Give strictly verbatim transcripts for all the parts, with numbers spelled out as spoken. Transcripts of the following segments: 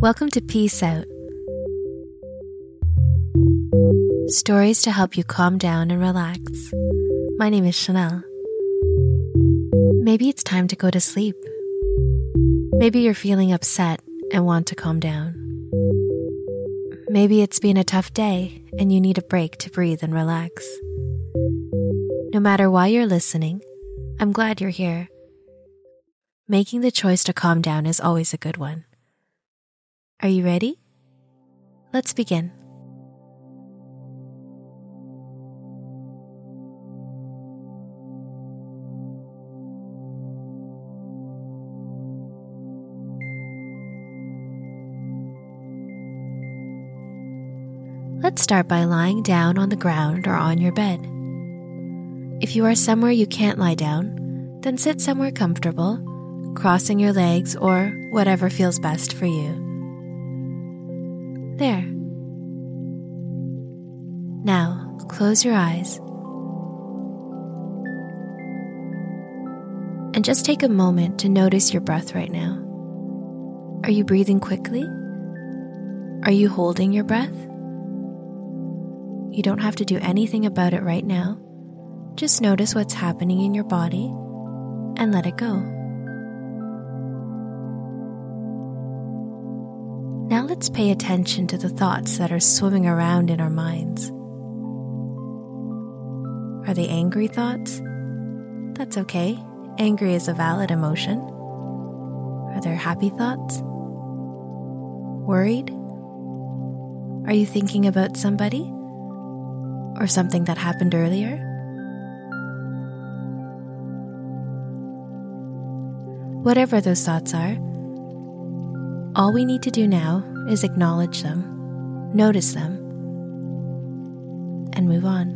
Welcome to Peace Out. Stories to help you calm down and relax. My name is Chanel. Maybe it's time to go to sleep. Maybe you're feeling upset and want to calm down. Maybe it's been a tough day and you need a break to breathe and relax. No matter why you're listening, I'm glad you're here. Making the choice to calm down is always a good one. Are you ready? Let's begin. Let's start by lying down on the ground or on your bed. If you are somewhere you can't lie down, then sit somewhere comfortable, crossing your legs or whatever feels best for you. There. Now, close your eyes. And just take a moment to notice your breath right now. Are you breathing quickly? Are you holding your breath? You don't have to do anything about it right now. Just notice what's happening in your body and let it go. Now let's pay attention to the thoughts that are swimming around in our minds. Are they angry thoughts? That's okay. Angry is a valid emotion. Are there happy thoughts? Worried? Are you thinking about somebody? Or something that happened earlier? Whatever those thoughts are, all we need to do now is acknowledge them, notice them, and move on.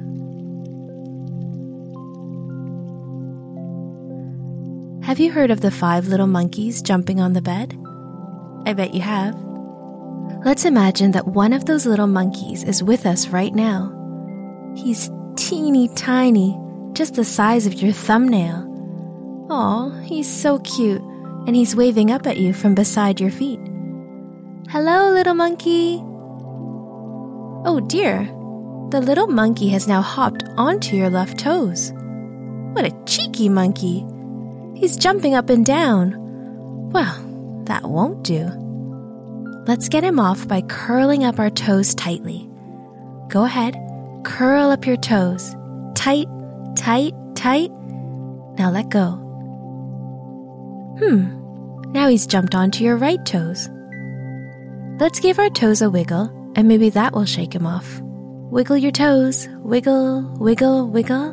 Have you heard of the five little monkeys jumping on the bed? I bet you have. Let's imagine that one of those little monkeys is with us right now. He's teeny tiny, just the size of your thumbnail. Aw, he's so cute, and he's waving up at you from beside your feet. Hello, little monkey. Oh dear, the little monkey has now hopped onto your left toes. What a cheeky monkey. He's jumping up and down. Well, that won't do. Let's get him off by curling up our toes tightly. Go ahead, curl up your toes. Tight, tight, tight. Now let go. Hmm, now he's jumped onto your right toes. Let's give our toes a wiggle, and maybe that will shake him off. Wiggle your toes. Wiggle, wiggle, wiggle.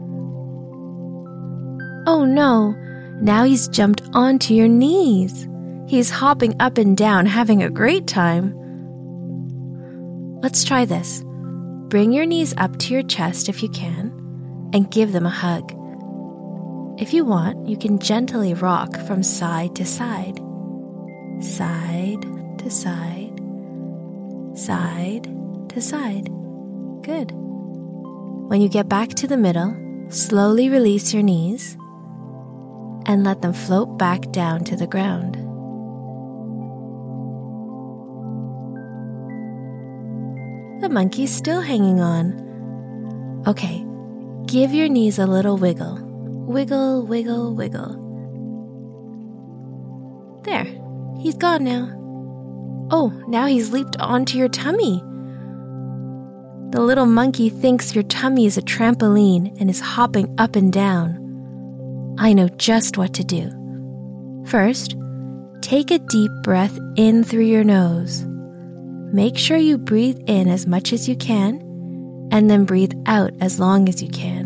Oh no, now he's jumped onto your knees. He's hopping up and down, having a great time. Let's try this. Bring your knees up to your chest if you can, and give them a hug. If you want, you can gently rock from side to side. Side to side, side to side. Good. When you get back to the middle, slowly release your knees and let them float back down to the ground. The monkey's still hanging on. Okay, give your knees a little wiggle. Wiggle, wiggle, wiggle. There, he's gone now. Oh, now he's leaped onto your tummy. The little monkey thinks your tummy is a trampoline and is hopping up and down. I know just what to do. First, take a deep breath in through your nose. Make sure you breathe in as much as you can, and then breathe out as long as you can.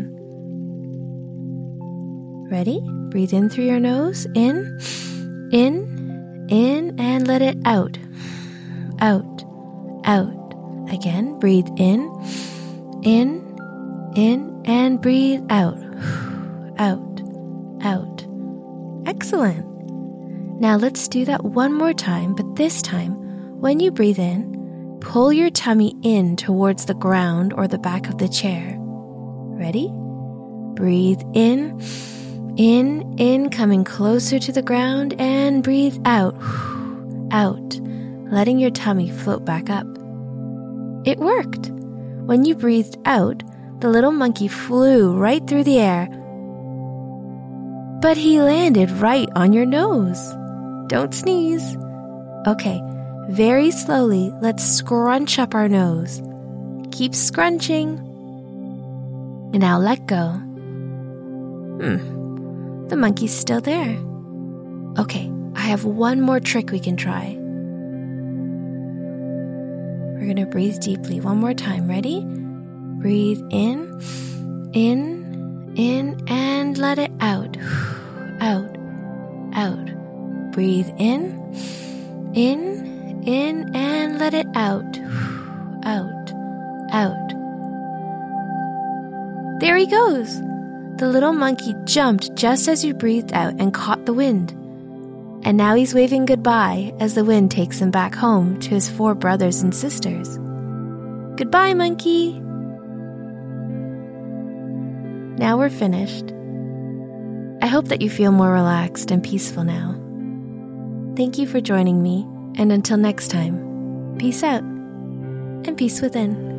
Ready? Breathe in through your nose. In, in, in, and let it out. Out, out. Again, breathe in, in, in, and breathe out. Out, out. Excellent. Now let's do that one more time, but this time, when you breathe in, pull your tummy in towards the ground or the back of the chair. Ready? Breathe in, in, in, coming closer to the ground, and breathe out, out, letting your tummy float back up. It worked. When you breathed out, the little monkey flew right through the air. But he landed right on your nose. Don't sneeze. Okay, very slowly, let's scrunch up our nose. Keep scrunching. And now let go. Hmm, the monkey's still there. Okay, I have one more trick we can try. We're gonna breathe deeply one more time. Ready? Breathe in, in, in, and let it out. Out, out. Breathe in, in, in, and let it out. Out, out. There he goes. The little monkey jumped just as you breathed out and caught the wind. And now he's waving goodbye as the wind takes him back home to his four brothers and sisters. Goodbye, monkey. Now we're finished. I hope that you feel more relaxed and peaceful now. Thank you for joining me, and until next time, peace out and peace within.